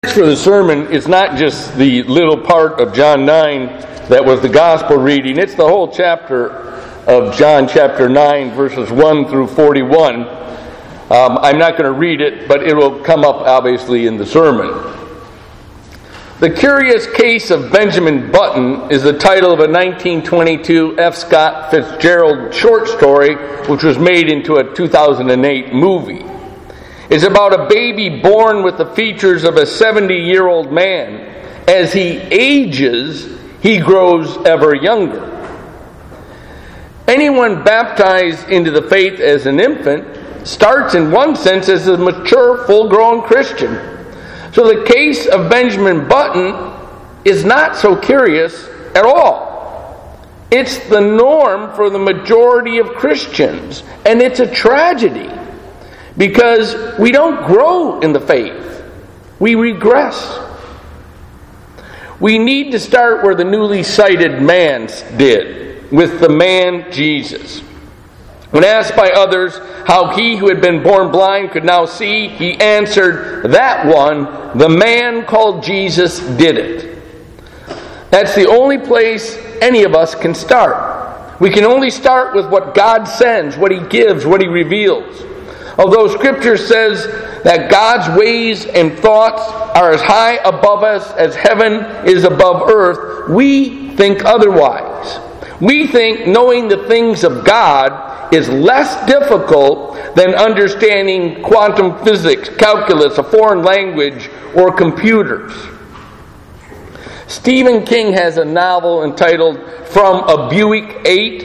For the sermon is not just the little part of John 9 that was the gospel reading. It's the whole chapter of John chapter 9, verses 1 through 41. I'm not going to read it, but it will come up obviously in the sermon. The Curious Case of Benjamin Button is the title of a 1922 F. Scott Fitzgerald short story, which was made into a 2008 movie. It's about a baby born with the features of a 70-year-old man. As he ages, he grows ever younger. Anyone baptized into the faith as an infant starts in one sense as a mature, full-grown Christian. So the case of Benjamin Button is not so curious at all. It's the norm for the majority of Christians, and it's a tragedy. Because we don't grow in the faith. We regress. We need to start where the newly sighted man did, with the man Jesus. When asked by others how he who had been born blind could now see, he answered, "That one, the man called Jesus, did it." That's the only place any of us can start. We can only start with what God sends, what He gives, what He reveals. Although Scripture says that God's ways and thoughts are as high above us as heaven is above earth, we think otherwise. We think knowing the things of God is less difficult than understanding quantum physics, calculus, a foreign language, or computers. Stephen King has a novel entitled From a Buick 8.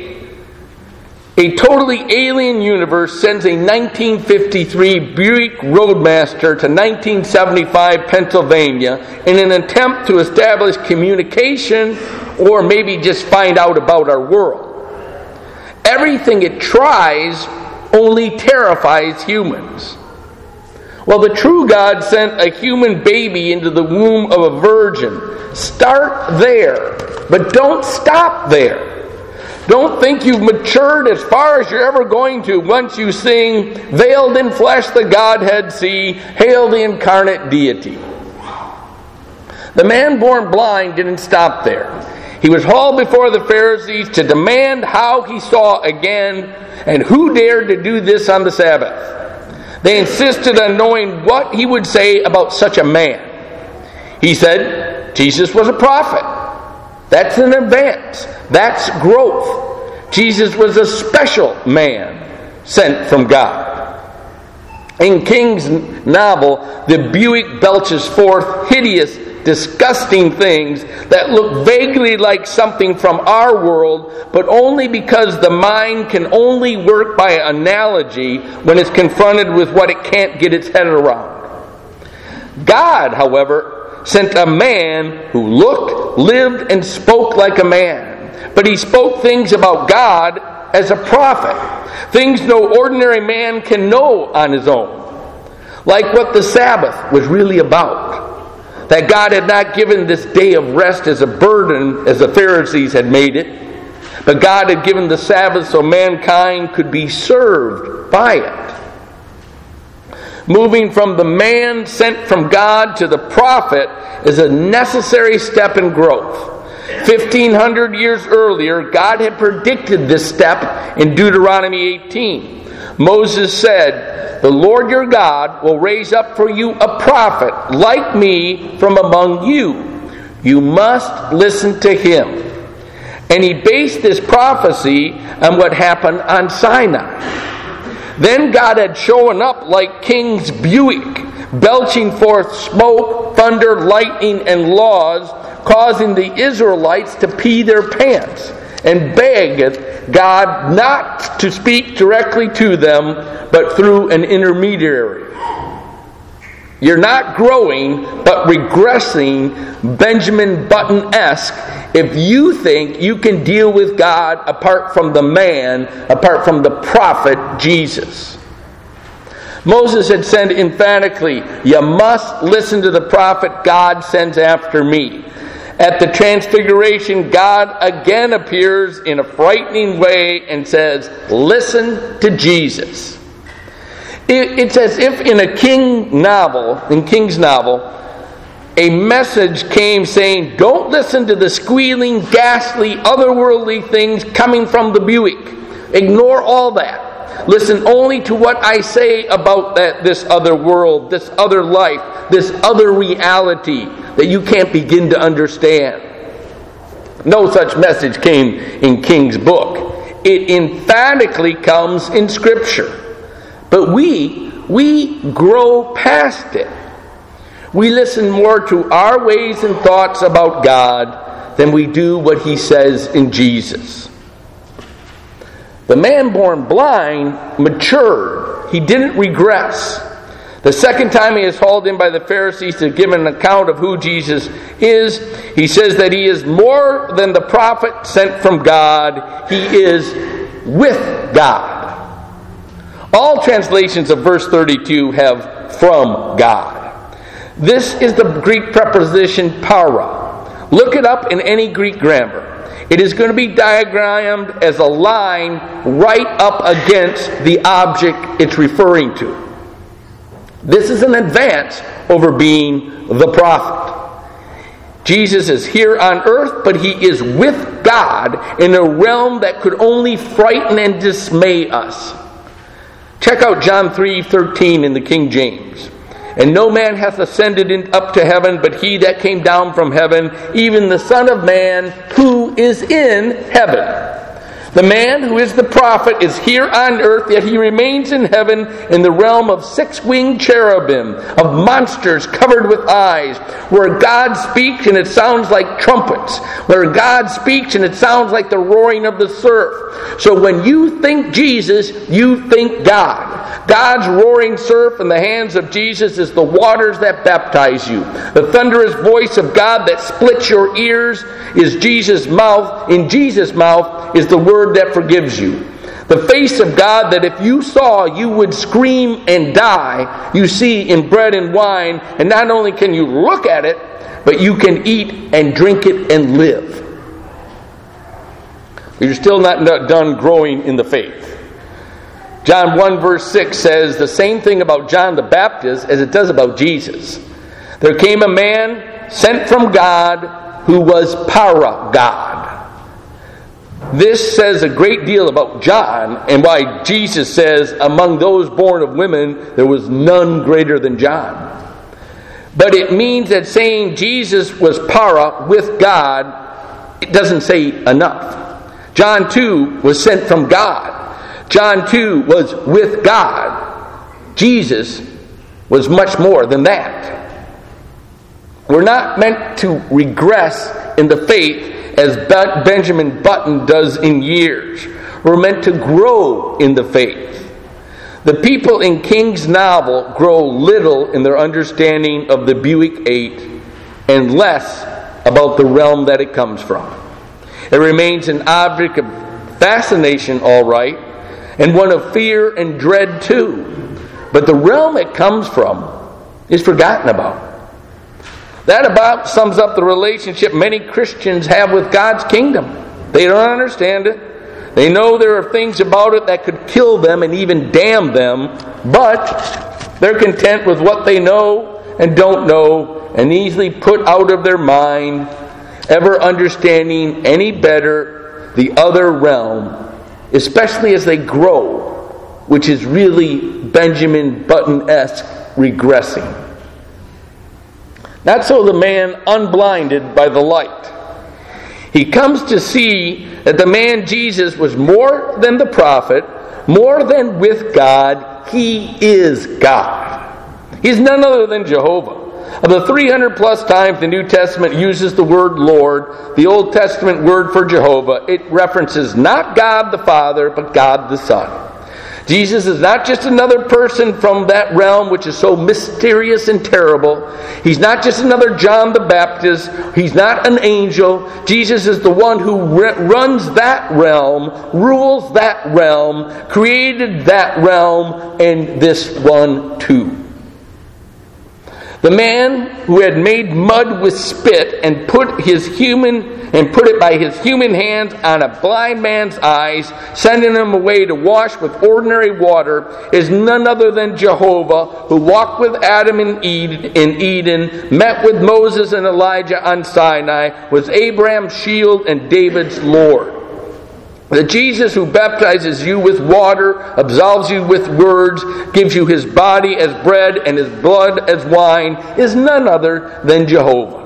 A totally alien universe sends a 1953 Buick Roadmaster to 1975 Pennsylvania in an attempt to establish communication or maybe just find out about our world. Everything it tries only terrifies humans. Well, the true God sent a human baby into the womb of a virgin. Start there, but don't stop there. Don't think you've matured as far as you're ever going to once you sing, "Veiled in flesh the Godhead see, hail the incarnate deity." The man born blind didn't stop there. He was hauled before the Pharisees to demand how he saw again, and who dared to do this on the Sabbath. They insisted on knowing what he would say about such a man. He said, Jesus was a prophet. That's an advance. That's growth. Jesus was a special man sent from God. In King's novel, the Buick belches forth hideous, disgusting things that look vaguely like something from our world, but only because the mind can only work by analogy when it's confronted with what it can't get its head around. God, however, sent a man who looked, lived, and spoke like a man. But he spoke things about God as a prophet. Things no ordinary man can know on his own. Like what the Sabbath was really about. That God had not given this day of rest as a burden as the Pharisees had made it. But God had given the Sabbath so mankind could be served by it. Moving from the man sent from God to the prophet is a necessary step in growth. 1,500 years earlier, God had predicted this step in Deuteronomy 18. Moses said, "The Lord your God will raise up for you a prophet like me from among you. You must listen to him." And he based this prophecy on what happened on Sinai. Then God had shown up like King's Buick, belching forth smoke, thunder, lightning, and laws, causing the Israelites to pee their pants and beg God not to speak directly to them, but through an intermediary. You're not growing, but regressing, Benjamin Button-esque, if you think you can deal with God apart from the man, apart from the prophet Jesus. Moses had said emphatically, "You must listen to the prophet God sends after me." At the Transfiguration, God again appears in a frightening way and says, "Listen to Jesus." It's as if in King's novel, a message came saying, don't listen to the squealing, ghastly, otherworldly things coming from the Buick. Ignore all that. Listen only to what I say about this other world, this other life, this other reality that you can't begin to understand. No such message came in King's book. It emphatically comes in Scripture. But we grow past it. We listen more to our ways and thoughts about God than we do what He says in Jesus. The man born blind matured. He didn't regress. The second time he is hauled in by the Pharisees to give an account of who Jesus is, he says that he is more than the prophet sent from God. He is with God. All translations of verse 32 have from God. This is the Greek preposition para. Look it up in any Greek grammar. It is going to be diagrammed as a line right up against the object it's referring to. This is an advance over being the prophet. Jesus is here on earth, but He is with God in a realm that could only frighten and dismay us. Check out John 3:13 in the King James. And no man hath ascended up to heaven, but He that came down from heaven, even the Son of Man who is in heaven. The man who is the prophet is here on earth, yet he remains in heaven in the realm of six-winged cherubim, of monsters covered with eyes, where God speaks and it sounds like trumpets, where God speaks and it sounds like the roaring of the surf. So when you think Jesus, you think God. God's roaring surf in the hands of Jesus is the waters that baptize you. The thunderous voice of God that splits your ears is Jesus' mouth. In Jesus' mouth is the word that forgives you. The face of God that if you saw, you would scream and die, you see in bread and wine, and not only can you look at it, but you can eat and drink it and live. You're still not done growing in the faith. John 1 verse 6 says the same thing about John the Baptist as it does about Jesus. There came a man sent from God who was para God. This says a great deal about John and why Jesus says among those born of women there was none greater than John. But it means that saying Jesus was para with God, it doesn't say enough. John too was sent from God. John too was with God. Jesus was much more than that. We're not meant to regress in the faith as Benjamin Button does in years. We're meant to grow in the faith. The people in King's novel grow little in their understanding of the Buick 8 and less about the realm that it comes from. It remains an object of fascination, all right, and one of fear and dread too. But the realm it comes from is forgotten about. That about sums up the relationship many Christians have with God's kingdom. They don't understand it. They know there are things about it that could kill them and even damn them, but they're content with what they know and don't know and easily put out of their mind, ever understanding any better the other realm, especially as they grow, which is really Benjamin Button-esque regressing. Not so the man unblinded by the light. He comes to see that the man Jesus was more than the prophet, more than with God. He is God. He's none other than Jehovah. Of the 300 plus times the New Testament uses the word Lord, the Old Testament word for Jehovah, it references not God the Father, but God the Son. Jesus is not just another person from that realm which is so mysterious and terrible. He's not just another John the Baptist. He's not an angel. Jesus is the one who runs that realm, rules that realm, created that realm, and this one too. The man who had made mud with spit and put it by his human hands on a blind man's eyes, sending him away to wash with ordinary water, is none other than Jehovah, who walked with Adam in Eden, met with Moses and Elijah on Sinai, was Abraham's shield and David's Lord. The Jesus who baptizes you with water, absolves you with words, gives you his body as bread and his blood as wine, is none other than Jehovah.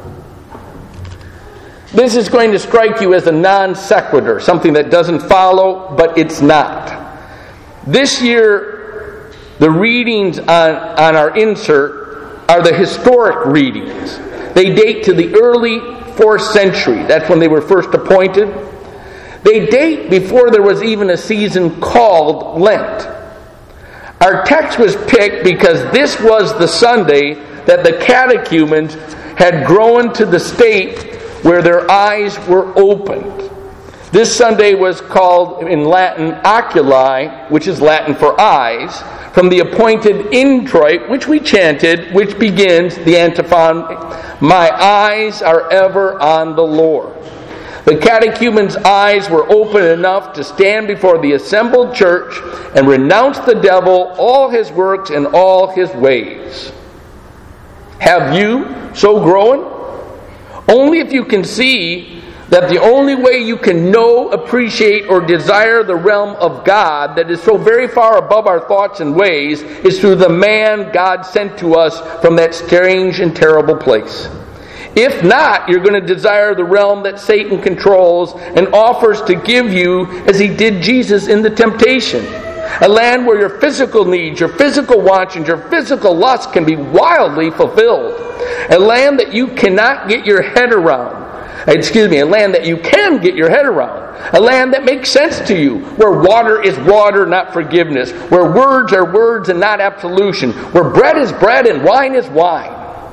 This is going to strike you as a non sequitur, something that doesn't follow, but it's not. This year, the readings on our insert are the historic readings. They date to the early 4th century. That's when they were first appointed. They date before there was even a season called Lent. Our text was picked because this was the Sunday that the catechumens had grown to the state where their eyes were opened. This Sunday was called in Latin oculi, which is Latin for eyes, from the appointed introit, which we chanted, which begins the antiphon, "My eyes are ever on the Lord." The catechumens' eyes were open enough to stand before the assembled church and renounce the devil, all his works, and all his ways. Have you so grown? Only if you can see that the only way you can know, appreciate, or desire the realm of God that is so very far above our thoughts and ways is through the man God sent to us from that strange and terrible place. If not, you're going to desire the realm that Satan controls and offers to give you as he did Jesus in the temptation. A land where your physical needs, your physical wants, and your physical lusts can be wildly fulfilled. A land that you cannot get your head around. A land that you can get your head around. A land that makes sense to you, where water is water, not forgiveness. Where words are words and not absolution. Where bread is bread and wine is wine.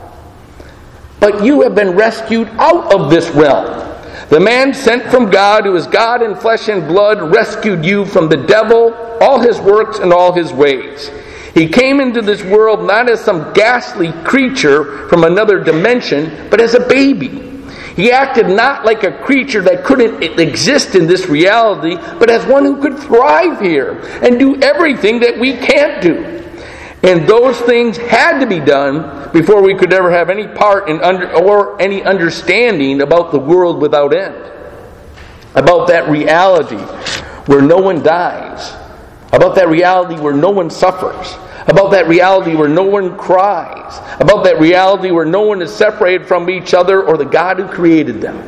But you have been rescued out of this realm. The man sent from God, who is God in flesh and blood, rescued you from the devil, all his works, and all his ways. He came into this world not as some ghastly creature from another dimension, but as a baby. He acted not like a creature that couldn't exist in this reality, but as one who could thrive here and do everything that we can't do. And those things had to be done before we could ever have any part in or any understanding about the world without end. About that reality where no one dies. About that reality where no one suffers. About that reality where no one cries. About that reality where no one is separated from each other or the God who created them.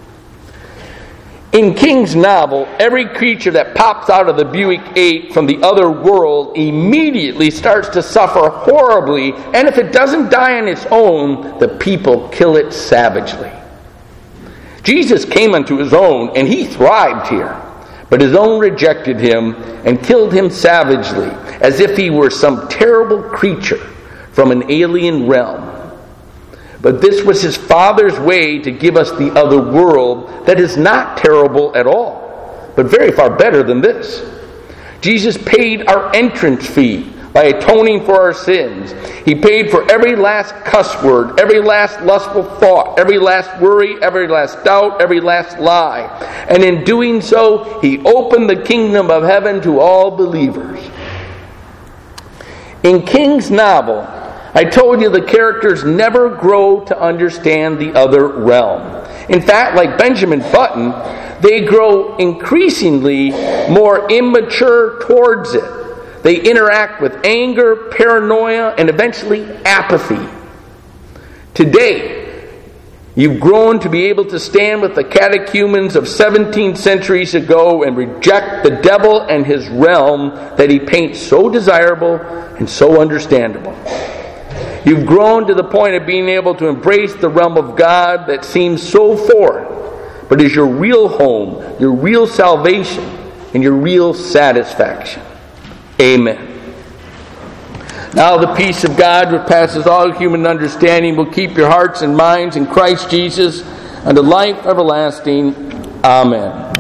In King's novel, every creature that pops out of the Buick 8 from the other world immediately starts to suffer horribly, and if it doesn't die on its own, the people kill it savagely. Jesus came unto his own, and he thrived here, but his own rejected him and killed him savagely, as if he were some terrible creature from an alien realm. But this was his Father's way to give us the other world that is not terrible at all, but very far better than this. Jesus paid our entrance fee by atoning for our sins. He paid for every last cuss word, every last lustful thought, every last worry, every last doubt, every last lie. And in doing so, he opened the kingdom of heaven to all believers. In King's novel, I told you the characters never grow to understand the other realm. In fact, like Benjamin Button, they grow increasingly more immature towards it. They interact with anger, paranoia, and eventually apathy. Today, you've grown to be able to stand with the catechumens of 17 centuries ago and reject the devil and his realm that he paints so desirable and so understandable. You've grown to the point of being able to embrace the realm of God that seems so foreign, but is your real home, your real salvation, and your real satisfaction. Amen. Now the peace of God, which passes all human understanding, will keep your hearts and minds in Christ Jesus unto life everlasting. Amen.